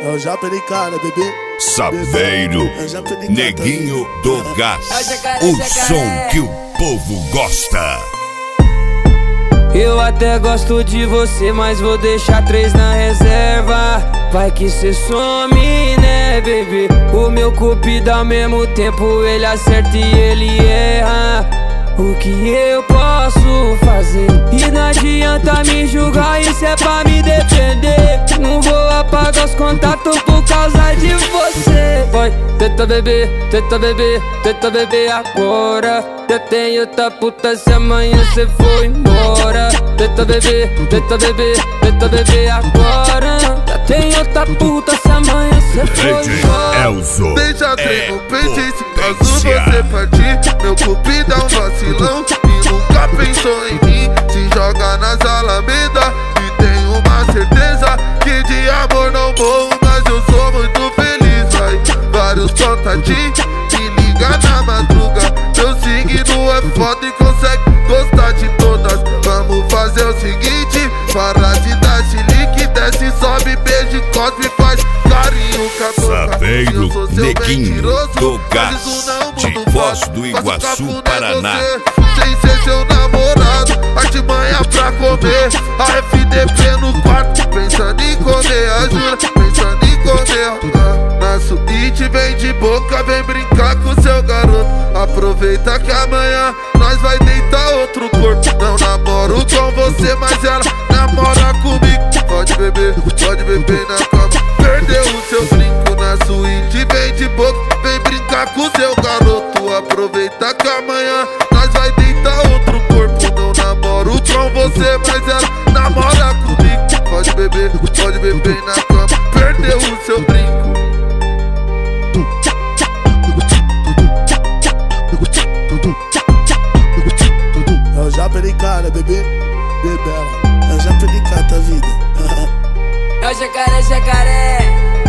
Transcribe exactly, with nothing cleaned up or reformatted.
É o Japericana, bebê. Saveiro, Neguinho do Gás, o som que o povo gosta. Eu até gosto de você, mas vou deixar três na reserva. Vai que cê some, né, bebê? O meu cupido ao mesmo tempo ele acerta e ele erra. O que eu posso fazer? E não adianta me julgar, isso é pra me defender. Não vou apagar os contatos por causa de você. Vai, tenta beber, tenta beber, tenta beber agora. Já tem outra puta se amanhã cê for embora. Tenta beber, tenta beber, tenta beber agora. Já tem outra puta se amanhã cê for embora. Deixa trem no peito, caso você partir. Meu cupido é um vacilão e nunca pensou em mim. Se joga nas alamedas e tenho uma certeza que de amor não morro, mas eu sou muito feliz. Vai, vários contatinhos, me liga na madruga. Meu signo é foda e consegue gostar de todas. Vamos fazer o seguinte, para de dar chilique, desce, sobe, beijo, cospe, faz carinho com a boca. Saveiro, Neguinho do Gás, de Foz do Iguaçu, Paraná. Sem ser seu namorado, artimanha pra comer. A F D P no quarto, pensando em comer. A Jura, pensando em comer. ah, Na suíte vem de boca, vem brincar com seu garoto. Aproveita que amanhã nós vai deitar outro corpo. Não namoro com você, mas ela namora comigo. Pode beber, pode beber na cama. Perdeu o seu brinco na suíte, vem de boca, vem brincar com seu garoto. Aproveita que amanhã nós vai deitar outro corpo. Não namoro com você, mas ela namora comigo. Pode beber, pode beber na cama. Perdeu o seu brinco. É o Japericana, bebê. Bebela. É o Japericana, tá vida. É o jacaré, jacaré.